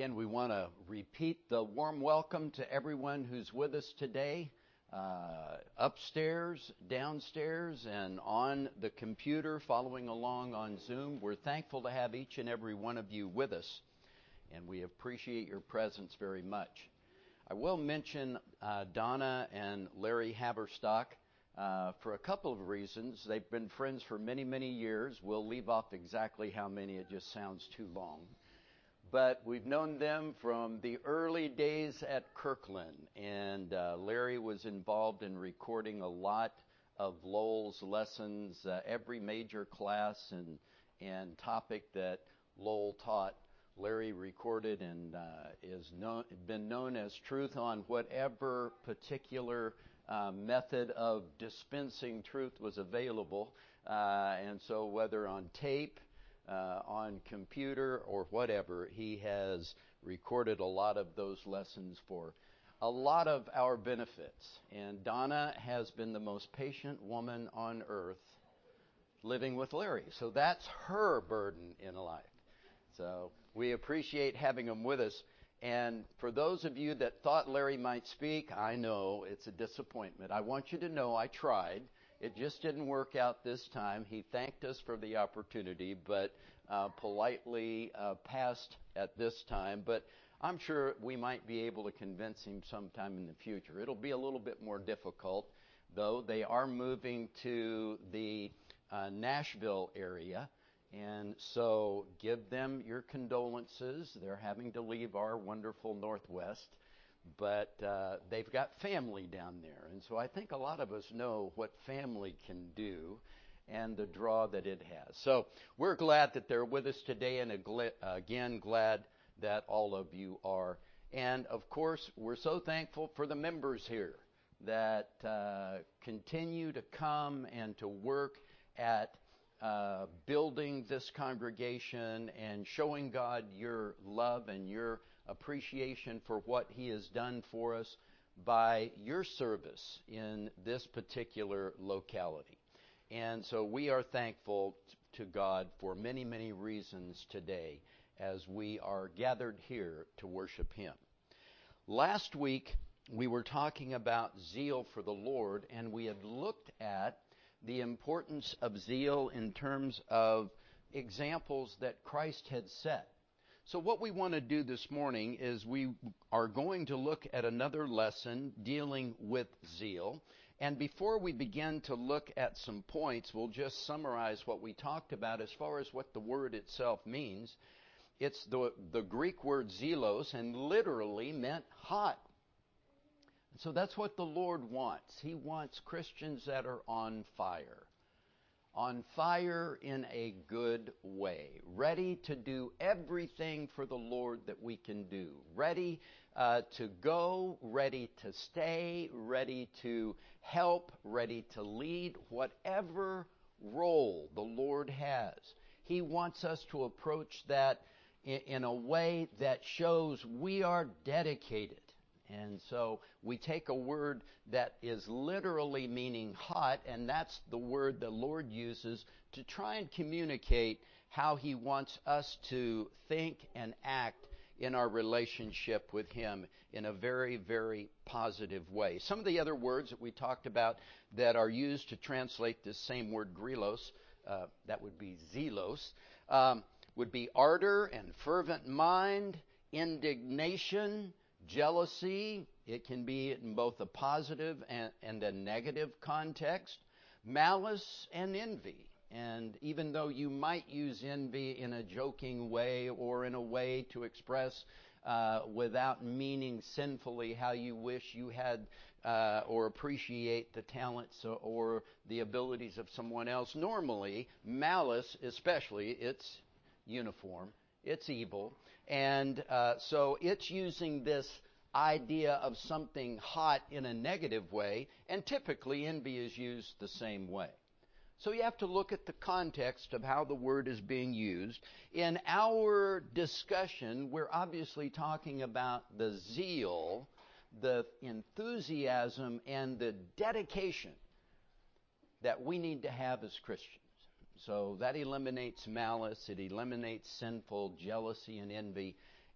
Again, we want to repeat the warm welcome to everyone who's with us today, upstairs, downstairs, and on the computer following along on Zoom. We're thankful to have each and every one of you with us, and we appreciate your presence very much. I will mention Donna and Larry Haverstock for a couple of reasons. They've been friends for many, many years. We'll leave off exactly how many. It just sounds too long. But we've known them from the early days at Kirkland, and Larry was involved in recording a lot of Lowell's lessons, every major class and topic that Lowell taught. Larry recorded and been known as truth on whatever particular method of dispensing truth was available, and so whether on tape, on computer or whatever, he has recorded a lot of those lessons for a lot of our benefits. And Donna has been the most patient woman on earth living with Larry. So that's her burden in life. So we appreciate having him with us. And for those of you that thought Larry might speak, I know it's a disappointment. I want you to know I tried. It just didn't work out this time. He thanked us for the opportunity, but politely passed at this time. But I'm sure we might be able to convince him sometime in the future. It'll be a little bit more difficult, though. They are moving to the Nashville area, and so give them your condolences. They're having to leave our wonderful Northwest. But they've got family down there. And so I think a lot of us know what family can do and the draw that it has. So we're glad that they're with us today, and again, glad that all of you are. And, of course, we're so thankful for the members here that continue to come and to work at building this congregation and showing God your love and your appreciation for what He has done for us by your service in this particular locality. And so we are thankful to God for many, many reasons today as we are gathered here to worship Him. Last week, we were talking about zeal for the Lord, and we had looked at the importance of zeal in terms of examples that Christ had set. So what we want to do this morning is we are going to look at another lesson dealing with zeal. And before we begin to look at some points, we'll just summarize what we talked about as far as what the word itself means. It's the Greek word zelos, and literally meant hot. So that's what the Lord wants. He wants Christians that are on fire. On fire in a good way, ready to do everything for the Lord that we can do, ready to go, ready to stay, ready to help, ready to lead, whatever role the Lord has. He wants us to approach that in a way that shows we are dedicated. And so we take a word that is literally meaning hot, and that's the word the Lord uses to try and communicate how He wants us to think and act in our relationship with Him in a very, very positive way. Some of the other words that we talked about that are used to translate this same word grilos, that would be zelos, would be ardor and fervent mind, indignation, jealousy. It can be in both a positive and a negative context. Malice and envy. And even though you might use envy in a joking way or in a way to express without meaning sinfully how you wish you had or appreciate the talents or the abilities of someone else, normally malice, especially, it's uniform. It's evil. And so it's using this idea of something hot in a negative way, and typically envy is used the same way. So you have to look at the context of how the word is being used. In our discussion, we're obviously talking about the zeal, the enthusiasm, and the dedication that we need to have as Christians. So that eliminates malice, it eliminates sinful jealousy and envy,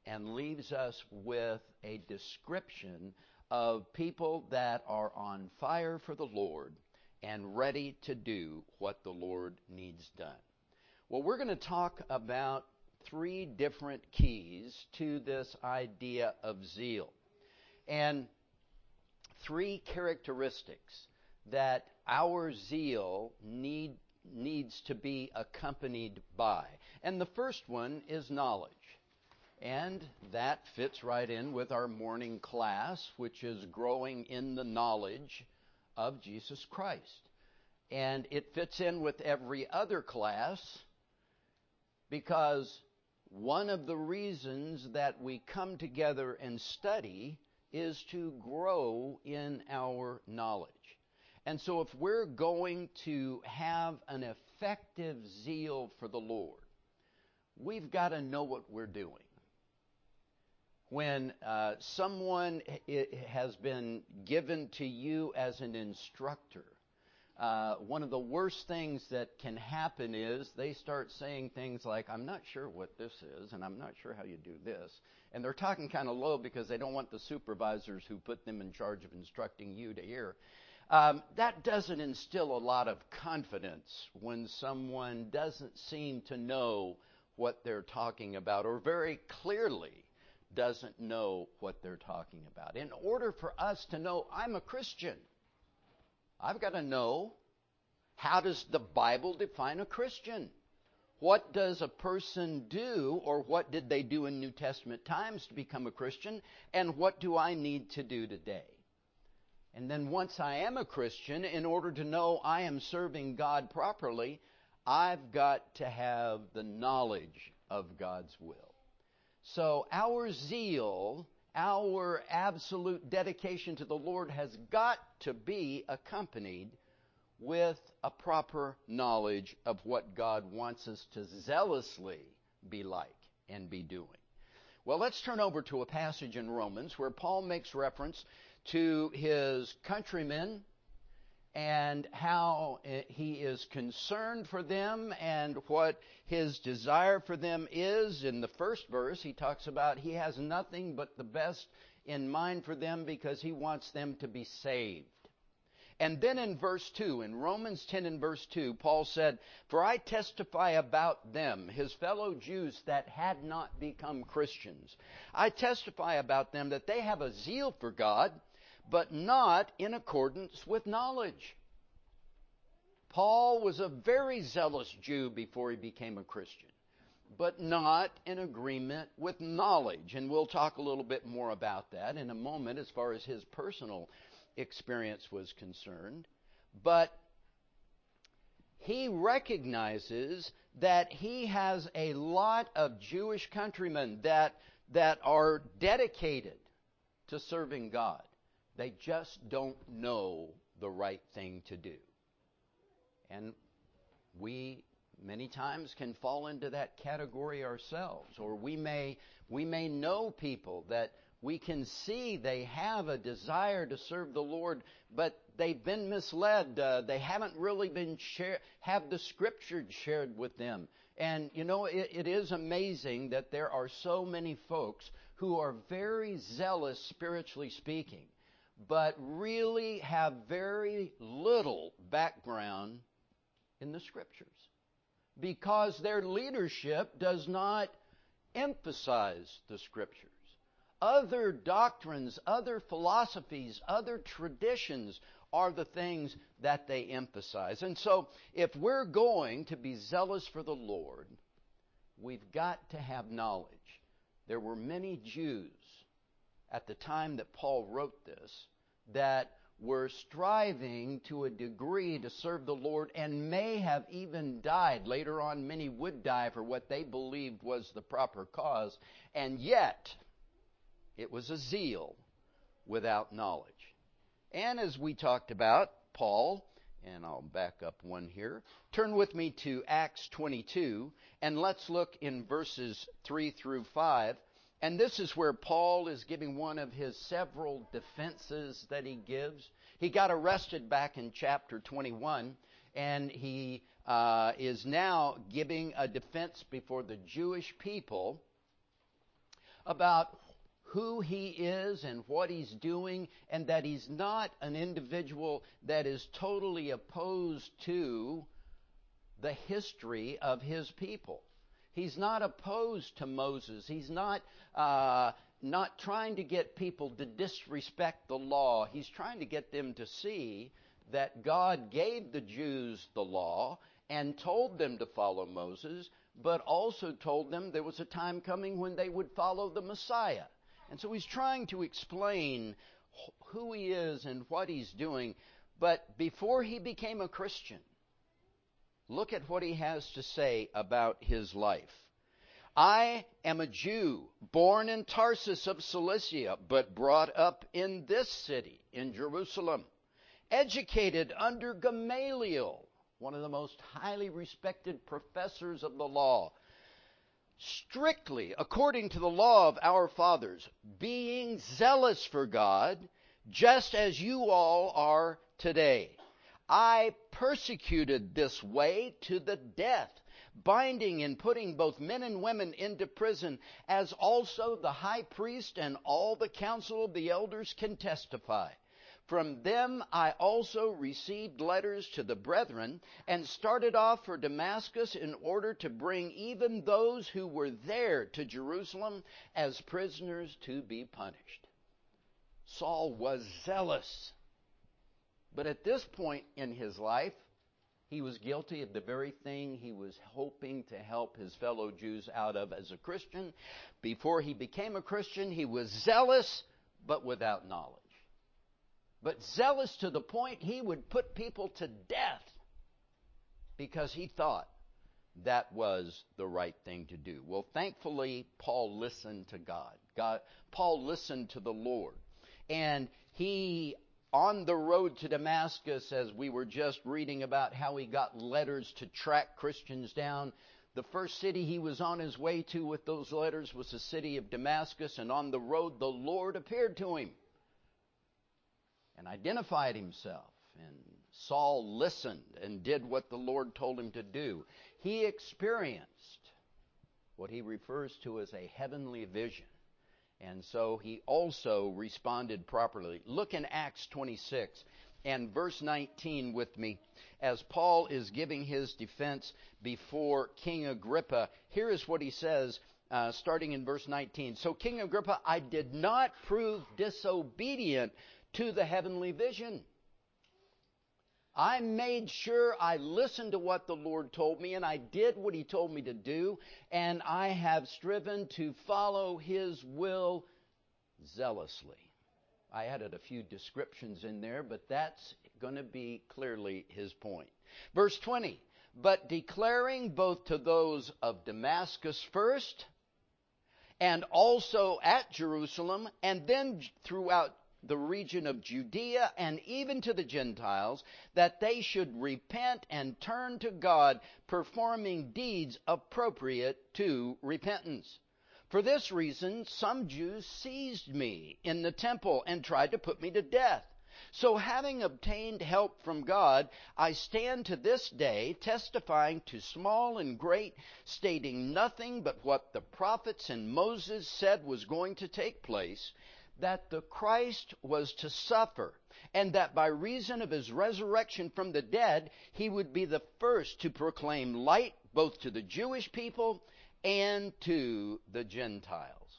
and leaves us with a description of people that are on fire for the Lord and ready to do what the Lord needs done. Well, we're going to talk about 3 different keys to this idea of zeal, and 3 characteristics that our zeal needs to be accompanied by. And the first one is knowledge. And that fits right in with our morning class, which is growing in the knowledge of Jesus Christ. And it fits in with every other class because one of the reasons that we come together and study is to grow in our knowledge. And so if we're going to have an effective zeal for the Lord, we've got to know what we're doing. When someone has been given to you as an instructor, one of the worst things that can happen is they start saying things like, I'm not sure what this is, and I'm not sure how you do this. And they're talking kind of low because they don't want the supervisors who put them in charge of instructing you to hear. That doesn't instill a lot of confidence when someone doesn't seem to know what they're talking about, or very clearly doesn't know what they're talking about. In order for us to know I'm a Christian, I've got to know, how does the Bible define a Christian? What does a person do, or what did they do in New Testament times to become a Christian, and what do I need to do today? And then once I am a Christian, in order to know I am serving God properly, I've got to have the knowledge of God's will. So our zeal, our absolute dedication to the Lord has got to be accompanied with a proper knowledge of what God wants us to zealously be like and be doing. Well, let's turn over to a passage in Romans where Paul makes reference to his countrymen and how he is concerned for them and what his desire for them is. In the first verse, he talks about he has nothing but the best in mind for them because he wants them to be saved. And then in verse 2, in Romans 10 and verse 2, Paul said, For I testify about them, his fellow Jews that had not become Christians. I testify about them that they have a zeal for God, but not in accordance with knowledge. Paul was a very zealous Jew before he became a Christian, but not in agreement with knowledge. And we'll talk a little bit more about that in a moment as far as his personal experience was concerned. But he recognizes that he has a lot of Jewish countrymen that are dedicated to serving God. They just don't know the right thing to do. And we many times can fall into that category ourselves. Or we may know people that we can see they have a desire to serve the Lord, but they've been misled. They haven't really have the Scripture shared with them. And, you know, it is amazing that there are so many folks who are very zealous, spiritually speaking, but really have very little background in the Scriptures because their leadership does not emphasize the Scriptures. Other doctrines, other philosophies, other traditions are the things that they emphasize. And so if we're going to be zealous for the Lord, we've got to have knowledge. There were many Jews at the time that Paul wrote this that were striving to a degree to serve the Lord and may have even died. Later on, many would die for what they believed was the proper cause, and yet it was a zeal without knowledge. And as we talked about, Paul, and I'll back up one here, turn with me to Acts 22, and let's look in verses 3 through 5. And this is where Paul is giving one of his several defenses that he gives. He got arrested back in chapter 21, and he is now giving a defense before the Jewish people about who he is and what he's doing, and that he's not an individual that is totally opposed to the history of his people. He's not opposed to Moses. He's not trying to get people to disrespect the law. He's trying to get them to see that God gave the Jews the law and told them to follow Moses, but also told them there was a time coming when they would follow the Messiah. And so he's trying to explain who he is and what he's doing. But before he became a Christian, look at what he has to say about his life. I am a Jew, born in Tarsus of Cilicia, but brought up in this city, in Jerusalem, educated under Gamaliel, one of the most highly respected professors of the law, strictly according to the law of our fathers, being zealous for God, just as you all are today. I persecuted this way to the death, binding and putting both men and women into prison, as also the high priest and all the council of the elders can testify. From them I also received letters to the brethren, and started off for Damascus in order to bring even those who were there to Jerusalem as prisoners to be punished. Saul was zealous. But at this point in his life, he was guilty of the very thing he was hoping to help his fellow Jews out of as a Christian. Before he became a Christian, he was zealous, but without knowledge. But zealous to the point he would put people to death because he thought that was the right thing to do. Well, thankfully, Paul listened to God. Paul listened to the Lord. And he, on the road to Damascus, as we were just reading about how he got letters to track Christians down, the first city he was on his way to with those letters was the city of Damascus. And on the road, the Lord appeared to him and identified himself. And Saul listened and did what the Lord told him to do. He experienced what he refers to as a heavenly vision. And so he also responded properly. Look in Acts 26 and verse 19 with me. As Paul is giving his defense before King Agrippa, here is what he says, starting in verse 19. So King Agrippa, I did not prove disobedient to the heavenly vision. I made sure I listened to what the Lord told me, and I did what he told me to do, and I have striven to follow his will zealously. I added a few descriptions in there, but that's going to be clearly his point. Verse 20, but declaring both to those of Damascus first, and also at Jerusalem, and then throughout the region of Judea and even to the Gentiles, that they should repent and turn to God, performing deeds appropriate to repentance. For this reason, some Jews seized me in the temple and tried to put me to death. So having obtained help from God, I stand to this day testifying to small and great, stating nothing but what the prophets and Moses said was going to take place, that the Christ was to suffer, and that by reason of his resurrection from the dead, he would be the first to proclaim light both to the Jewish people and to the Gentiles.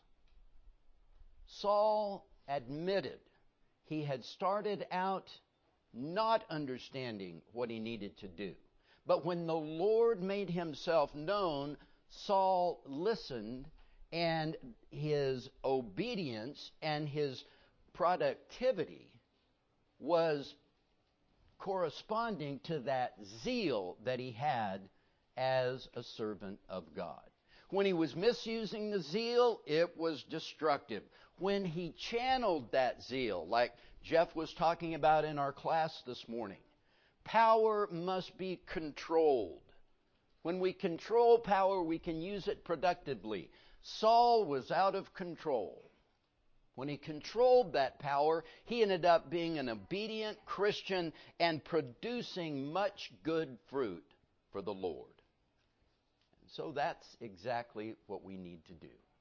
Saul admitted he had started out not understanding what he needed to do. But when the Lord made himself known, Saul listened, and his obedience and his productivity was corresponding to that zeal that he had as a servant of God. When he was misusing the zeal, it was destructive. When he channeled that zeal, like Jeff was talking about in our class this morning, power must be controlled. When we control power, we can use it productively. Saul was out of control. When he controlled that power, he ended up being an obedient Christian and producing much good fruit for the Lord. And so that's exactly what we need to do.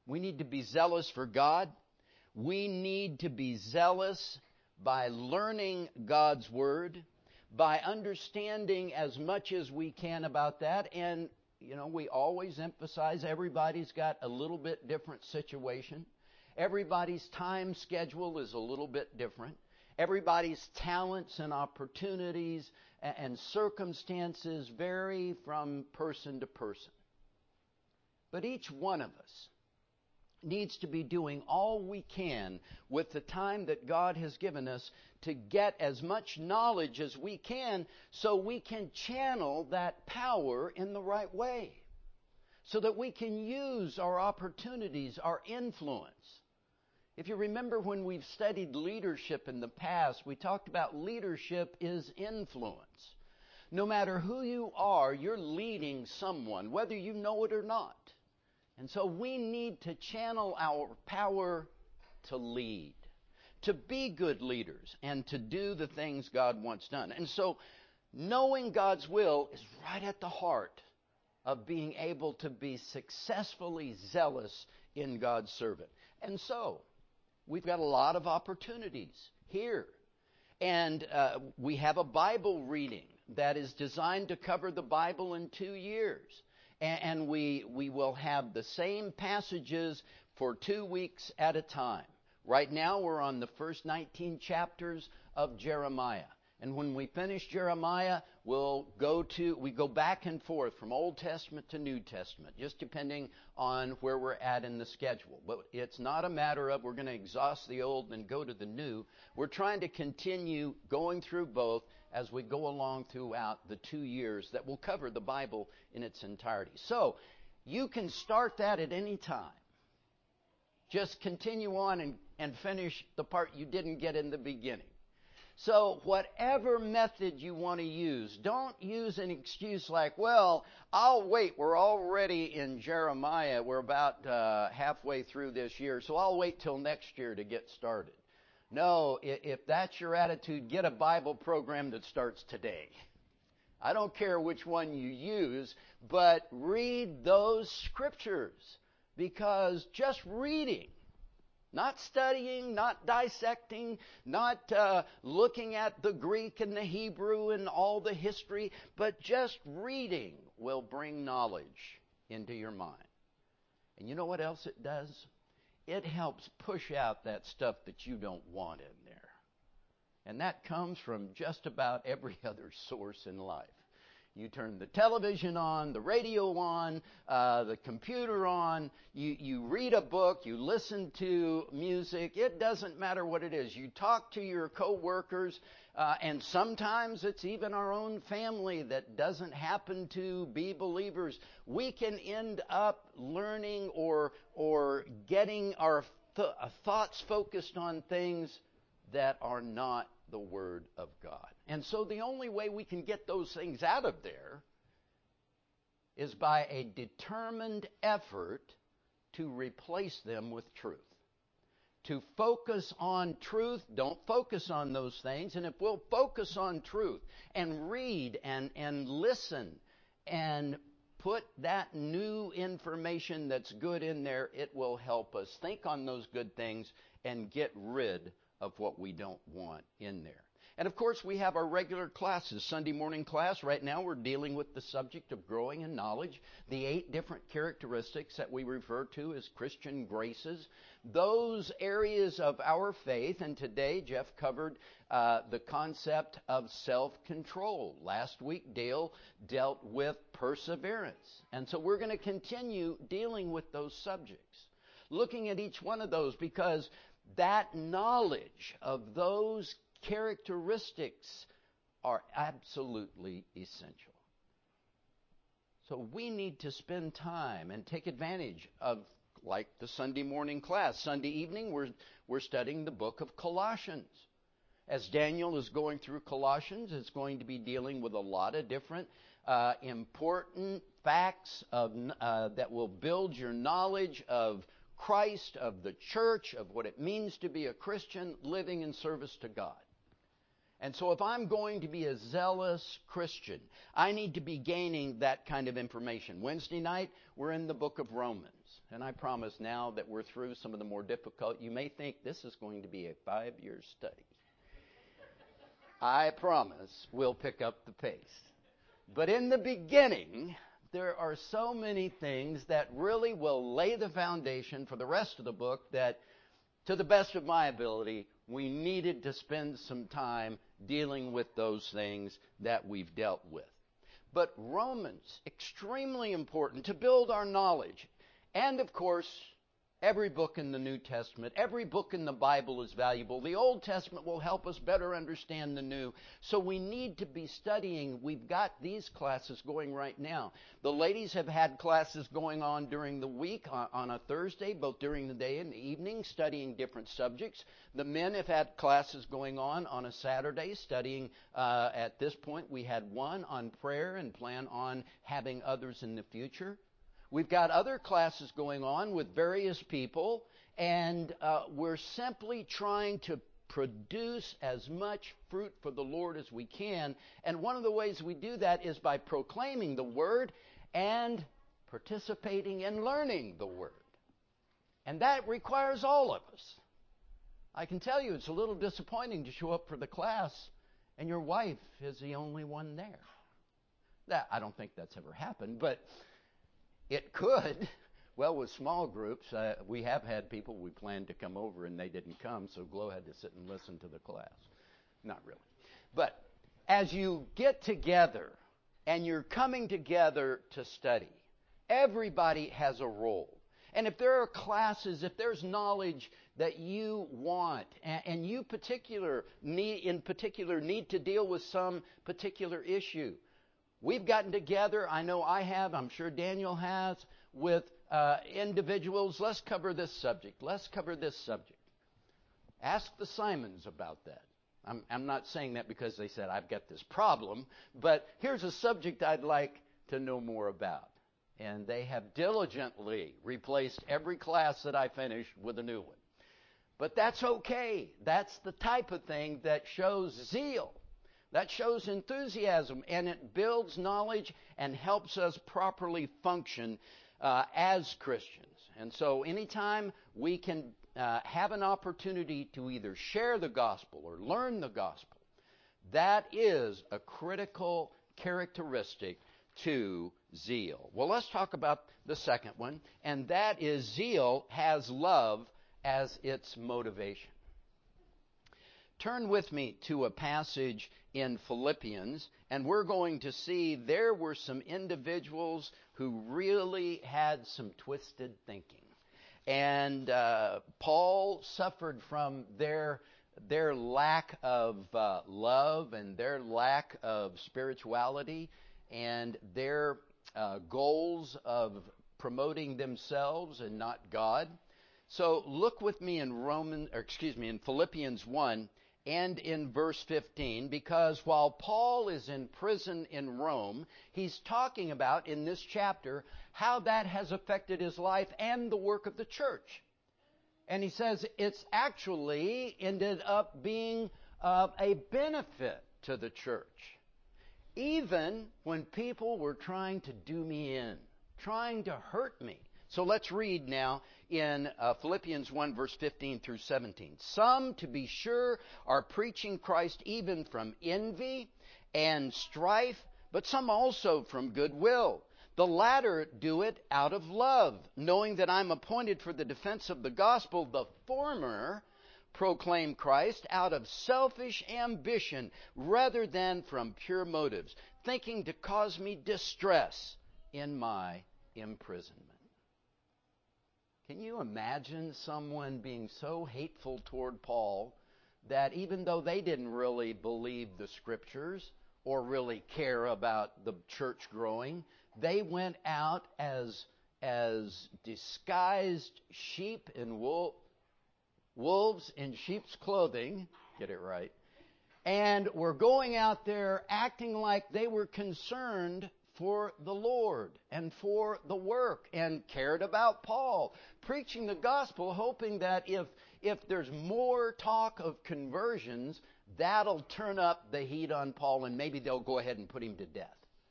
We need to be zealous for God. We need to be zealous by learning God's Word, by understanding as much as we can about that. And, we always emphasize everybody's got a little bit different situation. Everybody's time schedule is a little bit different. Everybody's talents and opportunities and circumstances vary from person to person. But each one of us needs to be doing all we can with the time that God has given us to get as much knowledge as we can so we can channel that power in the right way, so that we can use our opportunities, our influence. If you remember when we've studied leadership in the past, we talked about leadership is influence. No matter who you are, you're leading someone, whether you know it or not. And so we need to channel our power to lead, to be good leaders, and to do the things God wants done. And so knowing God's will is right at the heart of being able to be successfully zealous in God's servant. And so we've got a lot of opportunities here. And we have a Bible reading that is designed to cover the Bible in 2 years. And we will have the same passages for 2 weeks at a time. Right now we're on the first 19 chapters of Jeremiah. And when we finish Jeremiah, we go back and forth from Old Testament to New Testament, just depending on where we're at in the schedule. But it's not a matter of we're going to exhaust the old and go to the new. We're trying to continue going through both as we go along throughout the 2 years that will cover the Bible in its entirety. So you can start that at any time. Just continue on and finish the part you didn't get in the beginning. So whatever method you want to use, don't use an excuse like, well, I'll wait. We're already in Jeremiah. We're about halfway through this year, so I'll wait till next year to get started. No, if that's your attitude, get a Bible program that starts today. I don't care which one you use, but read those scriptures, because just reading, not studying, not dissecting, not looking at the Greek and the Hebrew and all the history, but just reading will bring knowledge into your mind. And you know what else it does? It helps push out that stuff that you don't want in there. And that comes from just about every other source in life. You turn the television on, the radio on, the computer on, you read a book, you listen to music. It doesn't matter what it is. You talk to your coworkers, and sometimes it's even our own family that doesn't happen to be believers. We can end up learning or getting our thoughts focused on things that are not the Word of God. And so the only way we can get those things out of there is by a determined effort to replace them with truth. To focus on truth, don't focus on those things. And if we'll focus on truth and read and listen and put that new information that's good in there, it will help us think on those good things and get rid of what we don't want in there. And of course, we have our regular classes. Sunday morning class, right now we're dealing with the subject of growing in knowledge, the 8 different characteristics that we refer to as Christian graces, those areas of our faith. And today, Jeff covered the concept of self-control. Last week, Dale dealt with perseverance. And so we're going to continue dealing with those subjects, looking at each one of those, because that knowledge of those characteristics are absolutely essential. So we need to spend time and take advantage of, like the Sunday morning class. Sunday evening, we're studying the book of Colossians. As Daniel is going through Colossians, it's going to be dealing with a lot of different important facts that will build your knowledge of Christ, of the church, of what it means to be a Christian living in service to God. And so if I'm going to be a zealous Christian, I need to be gaining that kind of information. Wednesday night, we're in the book of Romans. And I promise now that we're through some of the more difficult, you may think this is going to be a 5-year study. I promise we'll pick up the pace. But in the beginning, there are so many things that really will lay the foundation for the rest of the book that, to the best of my ability, we needed to spend some time dealing with those things that we've dealt with. But Romans, extremely important to build our knowledge. And, of course, every book in the New Testament, every book in the Bible is valuable. The Old Testament will help us better understand the New. So we need to be studying. We've got these classes going right now. The ladies have had classes going on during the week on a Thursday, both during the day and the evening, studying different subjects. The men have had classes going on a Saturday, studying. At this point, we had one on prayer and plan on having others in the future. We've got other classes going on with various people, and we're simply trying to produce as much fruit for the Lord as we can. And one of the ways we do that is by proclaiming the Word and participating in learning the Word. And that requires all of us. I can tell you it's a little disappointing to show up for the class and your wife is the only one there. I don't think that's ever happened, but it could. Well, with small groups, we have had people we planned to come over and they didn't come, so Glo had to sit and listen to the class. Not really. But as you get together and you're coming together to study, everybody has a role. And if there are classes, if there's knowledge that you want, and you in particular need to deal with some particular issue, we've gotten together, I know I have, I'm sure Daniel has, with individuals. Let's cover this subject. Let's cover this subject. Ask the Simons about that. I'm not saying that because they said, I've got this problem, but here's a subject I'd like to know more about. And they have diligently replaced every class that I finished with a new one. But that's okay. That's the type of thing that shows zeal. That shows enthusiasm, and it builds knowledge and helps us properly function as Christians. And so anytime we can have an opportunity to either share the gospel or learn the gospel, that is a critical characteristic to zeal. Well, let's talk about the second one, and that is zeal has love as its motivation. Turn with me to a passage in Philippians, and we're going to see there were some individuals who really had some twisted thinking. And Paul suffered from their lack of love and their lack of spirituality and their goals of promoting themselves and not God. So look with me in Philippians 1 and in verse 15, because while Paul is in prison in Rome, he's talking about in this chapter how that has affected his life and the work of the church. And he says it's actually ended up being a benefit to the church. Even when people were trying to do me in, trying to hurt me. So let's read now in Philippians 1, verse 15 through 17. Some, to be sure, are preaching Christ even from envy and strife, but some also from goodwill. The latter do it out of love, knowing that I'm appointed for the defense of the gospel. The former proclaim Christ out of selfish ambition rather than from pure motives, thinking to cause me distress in my imprisonment. Can you imagine someone being so hateful toward Paul that even though they didn't really believe the scriptures or really care about the church growing, they went out as disguised sheep in wolves in sheep's clothing, get it right, and were going out there acting like they were concerned for the Lord and for the work and cared about Paul, preaching the gospel, hoping that if there's more talk of conversions, that'll turn up the heat on Paul and maybe they'll go ahead and put him to death.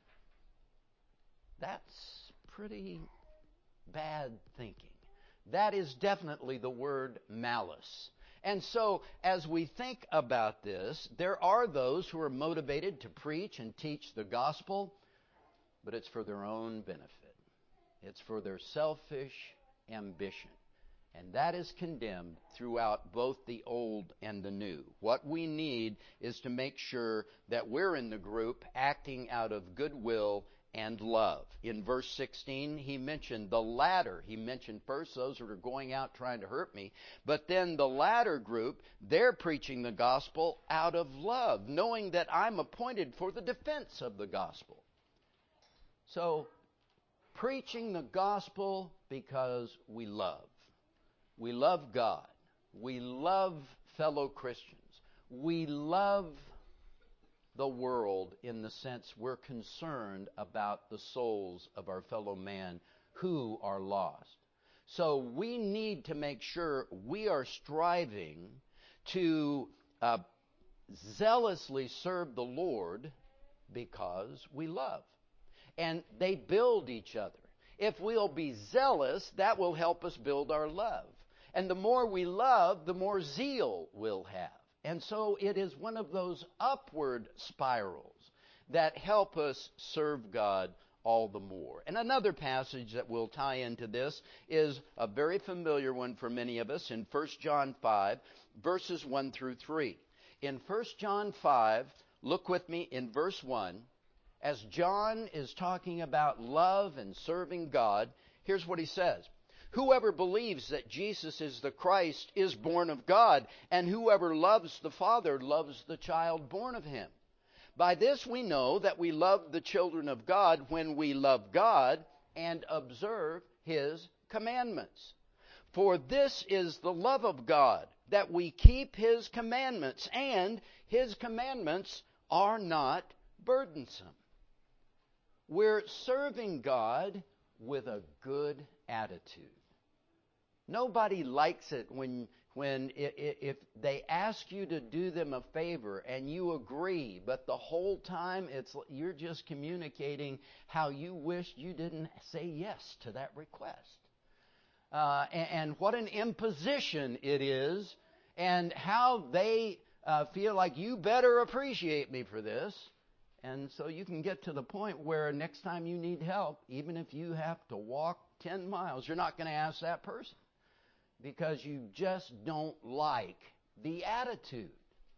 That's pretty bad thinking. That is definitely the word malice. And so, as we think about this, there are those who are motivated to preach and teach the gospel, but it's for their own benefit. It's for their selfish ambition. And that is condemned throughout both the Old and the New. What we need is to make sure that we're in the group acting out of goodwill and love. In verse 16, he mentioned the latter. He mentioned first those who are going out trying to hurt me, but then the latter group, they're preaching the gospel out of love, knowing that I'm appointed for the defense of the gospel. So, preaching the gospel because we love. We love God. We love fellow Christians. We love the world in the sense we're concerned about the souls of our fellow man who are lost. So we need to make sure we are striving to zealously serve the Lord because we love. And they build each other. If we'll be zealous, that will help us build our love. And the more we love, the more zeal we'll have. And so it is one of those upward spirals that help us serve God all the more. And another passage that will tie into this is a very familiar one for many of us in 1 John 5, verses 1 through 3. In 1 John 5, look with me in verse 1. As John is talking about love and serving God, here's what he says. Whoever believes that Jesus is the Christ is born of God, and whoever loves the Father loves the child born of him. By this we know that we love the children of God when we love God and observe His commandments. For this is the love of God, that we keep His commandments, and His commandments are not burdensome. We're serving God with a good attitude. Nobody likes it when if they ask you to do them a favor and you agree, but the whole time you're just communicating how you wish you didn't say yes to that request. And what an imposition it is, and how they feel like you better appreciate me for this. And so you can get to the point where next time you need help, even if you have to walk 10 miles, you're not going to ask that person because you just don't like the attitude.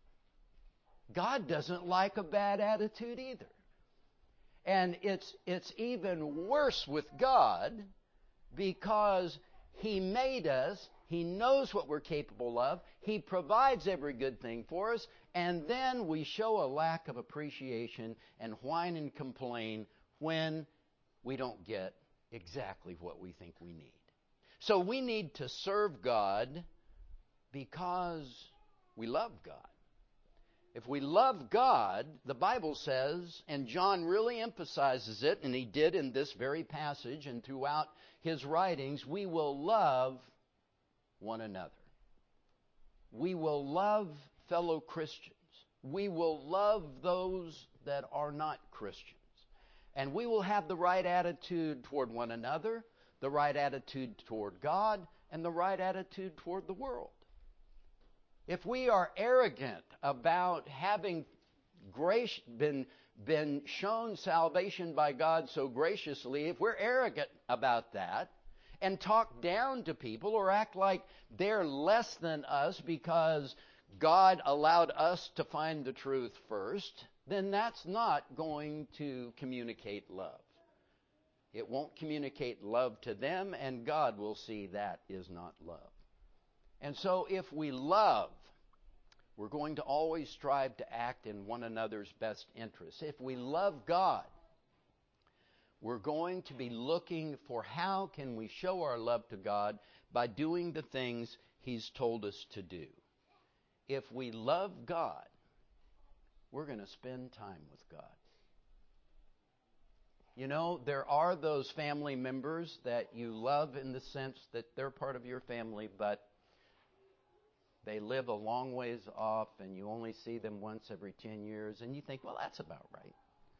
God doesn't like a bad attitude either. And it's even worse with God because He made us. He knows what we're capable of. He provides every good thing for us. And then we show a lack of appreciation and whine and complain when we don't get exactly what we think we need. So we need to serve God because we love God. If we love God, the Bible says, and John really emphasizes it, and he did in this very passage and throughout his writings, we will love one another. We will love fellow Christians. We will love those that are not Christians. And we will have the right attitude toward one another, the right attitude toward God, and the right attitude toward the world. If we are arrogant about having been shown salvation by God so graciously, if we're arrogant about that and talk down to people or act like they're less than us because God allowed us to find the truth first, then that's not going to communicate love. It won't communicate love to them, and God will see that is not love. And so if we love, we're going to always strive to act in one another's best interests. If we love God, we're going to be looking for how can we show our love to God by doing the things He's told us to do. If we love God, we're going to spend time with God. You know, there are those family members that you love in the sense that they're part of your family, but they live a long ways off and you only see them once every 10 years, and you think, well, that's about right.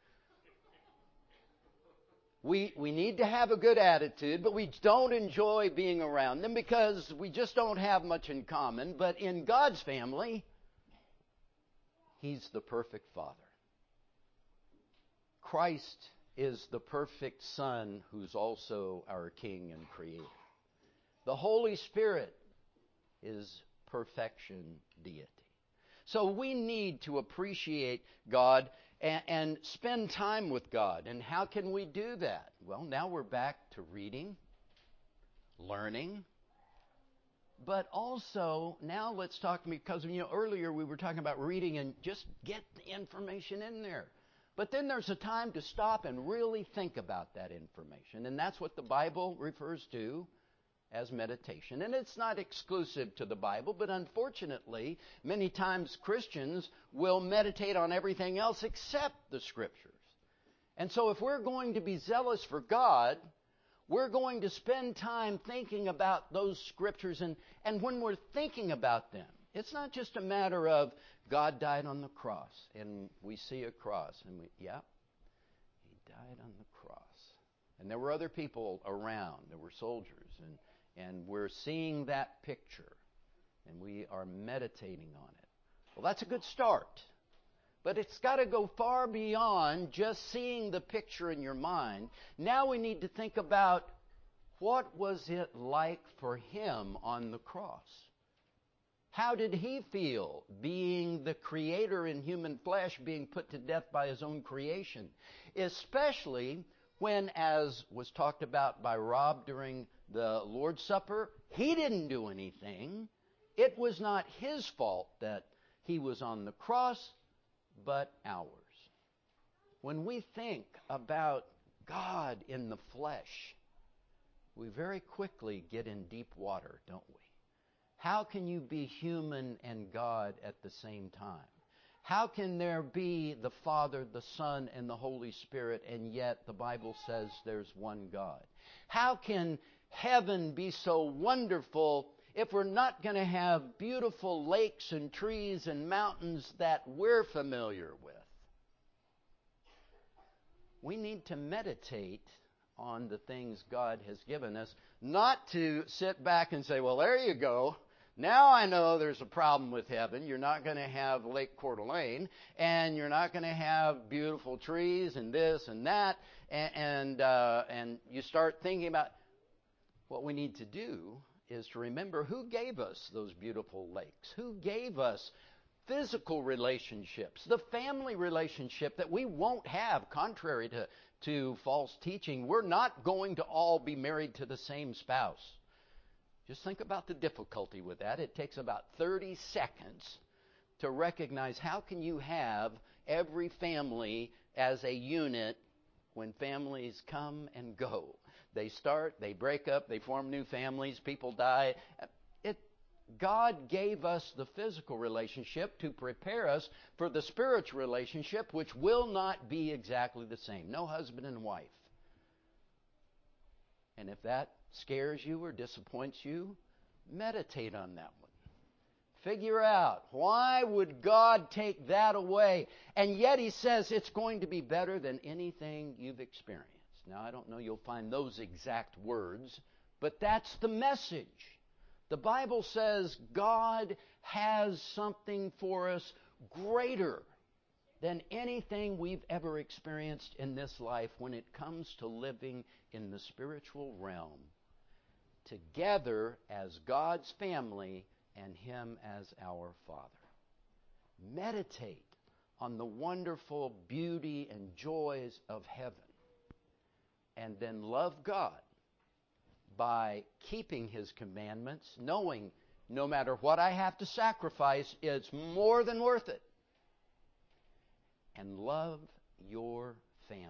We need to have a good attitude, but we don't enjoy being around them because we just don't have much in common. But in God's family, He's the perfect Father. Christ is the perfect Son who's also our King and Creator. The Holy Spirit is perfection deity. So we need to appreciate God and spend time with God. And how can we do that? Well, now we're back to reading, learning, but also now let's talk, because earlier we were talking about reading and just get the information in there. But then there's a time to stop and really think about that information. And that's what the Bible refers to as meditation. And it's not exclusive to the Bible, but unfortunately, many times Christians will meditate on everything else except the Scriptures. And so if we're going to be zealous for God, we're going to spend time thinking about those Scriptures. And when we're thinking about them, it's not just a matter of God died on the cross, and we see a cross, and He died on the cross. And there were other people around. There were soldiers, and we're seeing that picture, and we are meditating on it. Well, that's a good start. But it's got to go far beyond just seeing the picture in your mind. Now we need to think about, what was it like for Him on the cross? How did He feel being the Creator in human flesh, being put to death by His own creation? Especially when, as was talked about by Rob during the Lord's Supper, He didn't do anything. It was not His fault that He was on the cross, but ours. When we think about God in the flesh, we very quickly get in deep water, don't we? How can you be human and God at the same time? How can there be the Father, the Son, and the Holy Spirit, and yet the Bible says there's one God? How can heaven be so wonderful if we're not going to have beautiful lakes and trees and mountains that we're familiar with? We need to meditate on the things God has given us, not to sit back and say, well, there you go. Now I know there's a problem with heaven. You're not going to have Lake Coeur d'Alene, and you're not going to have beautiful trees and this and that, and you start thinking about what we need to do is to remember who gave us those beautiful lakes, who gave us physical relationships, the family relationship that we won't have, contrary to false teaching. We're not going to all be married to the same spouse. Just think about the difficulty with that. It takes about 30 seconds to recognize how can you have every family as a unit when families come and go. They start, they break up, they form new families, people die. God gave us the physical relationship to prepare us for the spiritual relationship, which will not be exactly the same. No husband and wife. And if that scares you or disappoints you, meditate on that one. Figure out, why would God take that away? And yet He says it's going to be better than anything you've experienced. Now, I don't know you'll find those exact words, but that's the message. The Bible says God has something for us greater than anything we've ever experienced in this life when it comes to living in the spiritual realm together as God's family and Him as our Father. Meditate on the wonderful beauty and joys of heaven, and then love God by keeping His commandments, knowing no matter what I have to sacrifice, it's more than worth it. And love your family.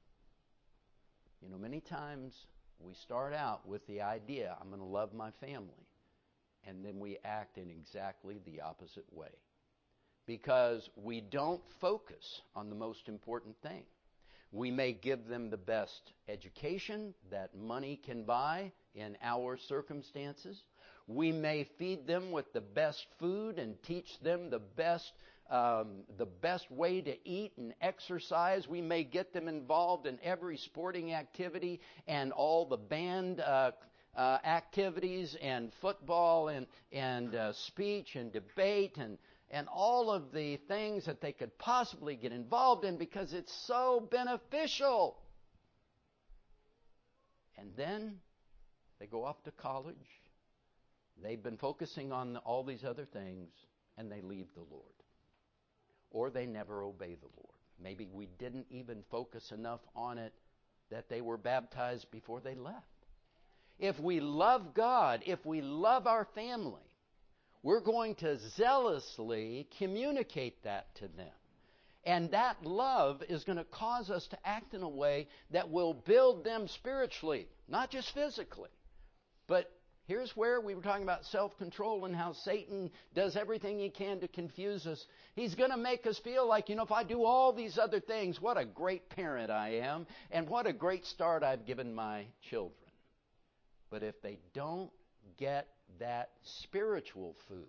Many times we start out with the idea, I'm going to love my family. And then we act in exactly the opposite way. Because we don't focus on the most important thing. We may give them the best education that money can buy in our circumstances. We may feed them with the best food and teach them the best way to eat and exercise. We may get them involved in every sporting activity and all the band activities and football and speech and debate and all of the things that they could possibly get involved in because it's so beneficial. And then they go off to college. They've been focusing on all these other things, and they leave the Lord. Or they never obey the Lord. Maybe we didn't even focus enough on it that they were baptized before they left. If we love God, if we love our family, we're going to zealously communicate that to them. And that love is going to cause us to act in a way that will build them spiritually, not just physically. But here's where we were talking about self-control and how Satan does everything he can to confuse us. He's going to make us feel like, if I do all these other things, what a great parent I am, and what a great start I've given my children. But if they don't get that spiritual food,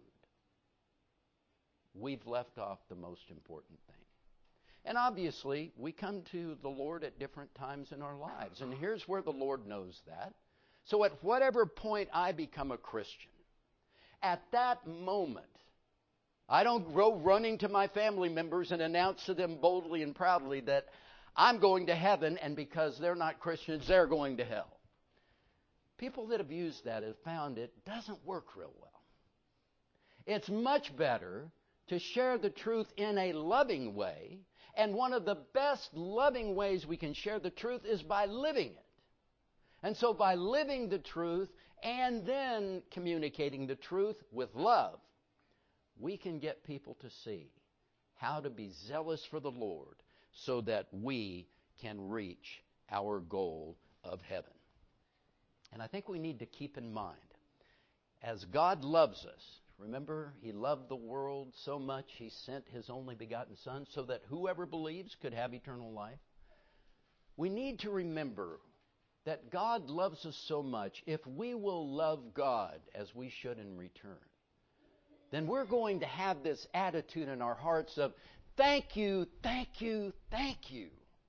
we've left off the most important thing. And obviously, we come to the Lord at different times in our lives. And here's where the Lord knows that. So at whatever point I become a Christian, at that moment, I don't go running to my family members and announce to them boldly and proudly that I'm going to heaven, and because they're not Christians, they're going to hell. People that have used that have found it doesn't work real well. It's much better to share the truth in a loving way, and one of the best loving ways we can share the truth is by living it. And so by living the truth and then communicating the truth with love, we can get people to see how to be zealous for the Lord so that we can reach our goal of heaven. And I think we need to keep in mind, as God loves us, remember, He loved the world so much He sent His only begotten Son so that whoever believes could have eternal life. We need to remember that God loves us so much. If we will love God as we should in return, then we're going to have this attitude in our hearts of, thank you, thank you, thank you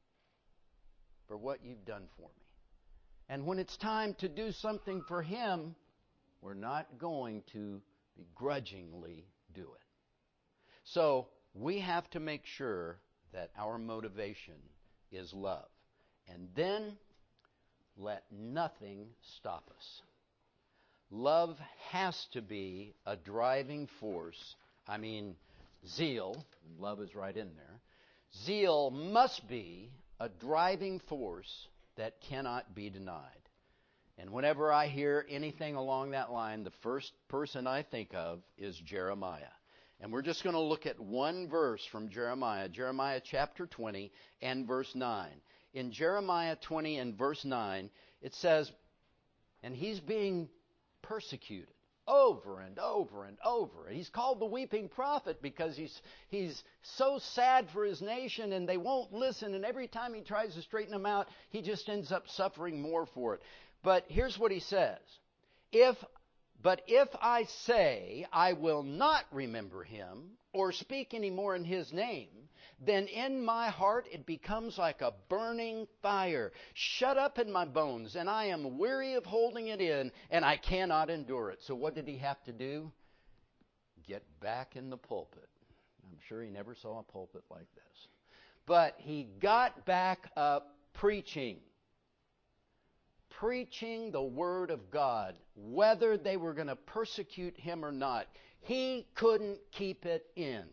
for what you've done for me. And when it's time to do something for Him, we're not going to begrudgingly do it. So we have to make sure that our motivation is love. And then let nothing stop us. Love has to be a driving force. Zeal, love is right in there. Zeal must be a driving force that cannot be denied. And whenever I hear anything along that line, the first person I think of is Jeremiah. And we're just going to look at one verse from Jeremiah, Jeremiah chapter 20 and verse 9. In Jeremiah 20 and verse 9, it says, and he's being persecuted over and over and over. He's called the weeping prophet because he's so sad for his nation and they won't listen. And every time he tries to straighten them out, he just ends up suffering more for it. But here's what he says. But if I say I will not remember him or speak any more in his name, then in my heart it becomes like a burning fire, shut up in my bones, and I am weary of holding it in, and I cannot endure it. So what did he have to do? Get back in the pulpit. I'm sure he never saw a pulpit like this. But he got back up preaching the Word of God, whether they were going to persecute him or not. He couldn't keep it in.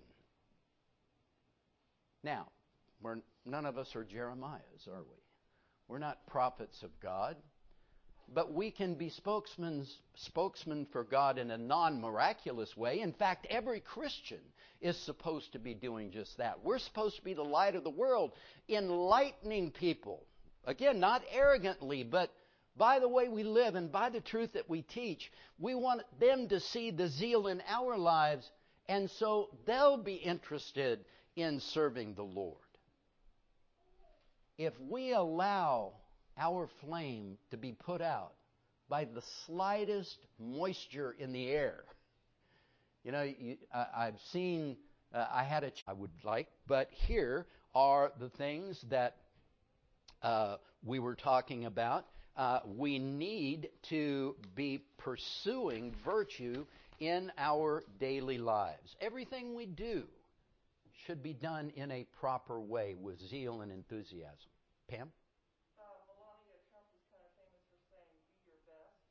Now, none of us are Jeremiahs, are we? We're not prophets of God, but we can be spokesmen for God in a non-miraculous way. In fact, every Christian is supposed to be doing just that. We're supposed to be the light of the world, enlightening people. Again, not arrogantly, but by the way we live and by the truth that we teach. We want them to see the zeal in our lives, and so they'll be interested in serving the Lord. if we allow our flame to be put out by the slightest moisture in the air, I've seen, I would like, but here are the things that we were talking about. We need to be pursuing virtue in our daily lives. Everything we do should be done in a proper way with zeal and enthusiasm. Pam? Melania Trump is kind of famous for saying, be your best.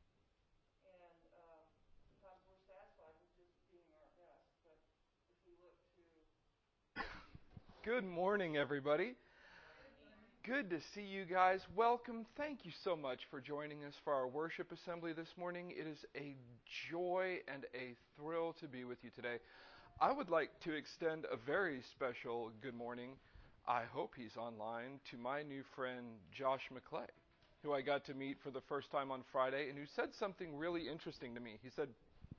And sometimes we're satisfied with just being our best. But if we look to... Good morning, everybody. Good to see you guys. Welcome. Thank you so much for joining us for our worship assembly this morning. It is a joy and a thrill to be with you today. I would like to extend a very special good morning, I hope he's online, to my new friend Josh McClay, who I got to meet for the first time on Friday and who said something really interesting to me. He said,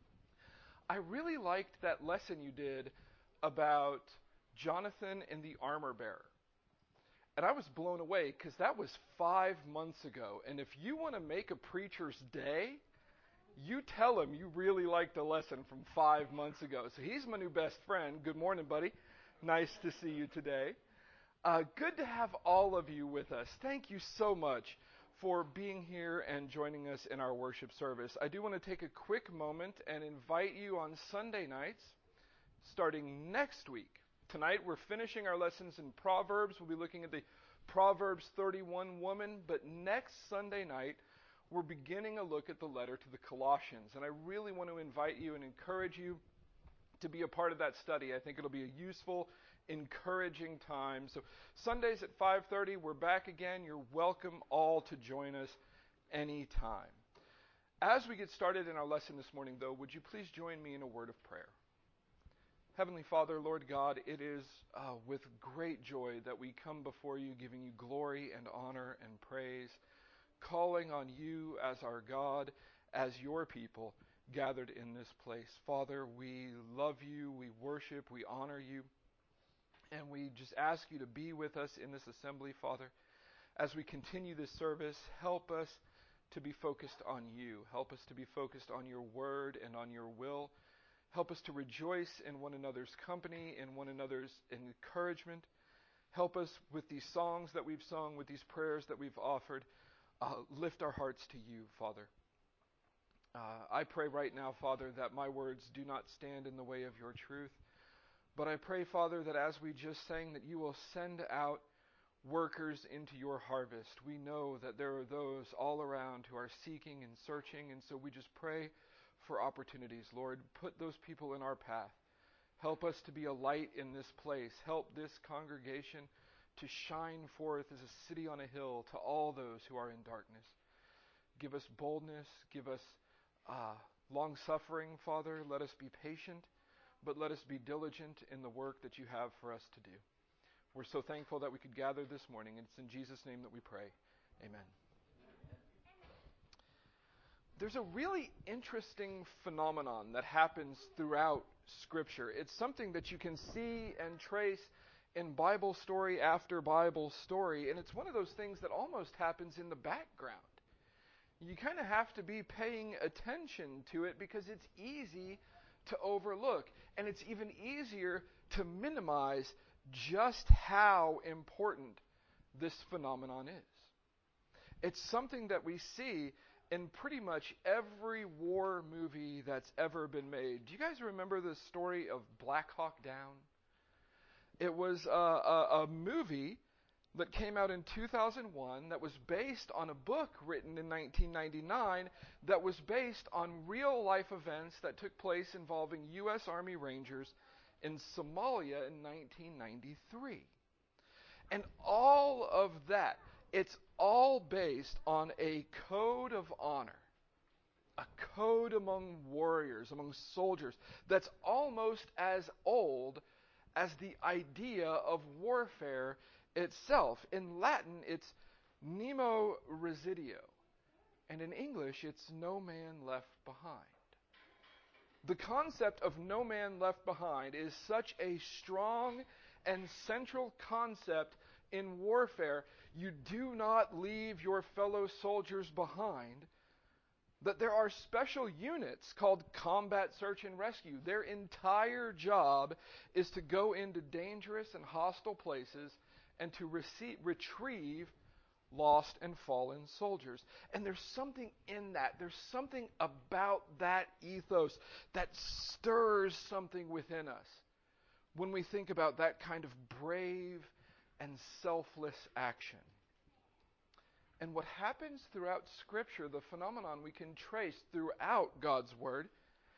I really liked that lesson you did about Jonathan and the armor bearer. And I was blown away because that was 5 months ago. And if you want to make a preacher's day, you tell him you really liked the lesson from 5 months ago. So he's my new best friend. Good morning, buddy. Nice to see you today. Good to have all of you with us. Thank you so much for being here and joining us in our worship service. I do want to take a quick moment and invite you on Sunday nights, starting next week. Tonight we're finishing our lessons in Proverbs. We'll be looking at the Proverbs 31 woman, but next Sunday night we're beginning a look at the letter to the Colossians. And I really want to invite you and encourage you to be a part of that study. I think it'll be a useful, encouraging time. So Sundays at 5:30, we're back again. You're welcome all to join us anytime. As we get started in our lesson this morning, though, would you please join me in a word of prayer? Heavenly Father, Lord God, it is with great joy that we come before you, giving you glory and honor and praise, calling on you as our God, as your people gathered in this place. Father, we love you, we worship, we honor you, and we just ask you to be with us in this assembly, Father. As we continue this service, help us to be focused on you. Help us to be focused on your word and on your will. Help us to rejoice in one another's company, in one another's encouragement. Help us with these songs that we've sung, with these prayers that we've offered. Lift our hearts to you, Father. I pray right now, Father, that my words do not stand in the way of your truth. But I pray, Father, that as we just sang, that you will send out workers into your harvest. We know that there are those all around who are seeking and searching, and so we just pray for opportunities. Lord, put those people in our path. Help us to be a light in this place. Help this congregation to shine forth as a city on a hill to all those who are in darkness. Give us boldness. Give us long-suffering, Father. Let us be patient, but let us be diligent in the work that you have for us to do. We're so thankful that we could gather this morning, and it's in Jesus' name that we pray. Amen. There's a really interesting phenomenon that happens throughout Scripture. It's something that you can see and trace in Bible story after Bible story, and it's one of those things that almost happens in the background. You kind of have to be paying attention to it because it's easy to overlook, and it's even easier to minimize just how important this phenomenon is. It's something that we see in pretty much every war movie that's ever been made. Do you guys remember the story of Black Hawk Down? It was a movie that came out in 2001 that was based on a book written in 1999 that was based on real-life events that took place involving U.S. Army Rangers in Somalia in 1993. And all of that, it's all based on a code of honor, a code among warriors, among soldiers, that's almost as old as the idea of warfare itself. In Latin, it's nemo residio, and in English, it's no man left behind. The concept of no man left behind is such a strong and central concept in warfare, you do not leave your fellow soldiers behind, that there are special units called Combat Search and Rescue. Their entire job is to go into dangerous and hostile places and to retrieve lost and fallen soldiers. And there's something in that. There's something about that ethos that stirs something within us when we think about that kind of brave and selfless action. And what happens throughout Scripture, the phenomenon we can trace throughout God's Word,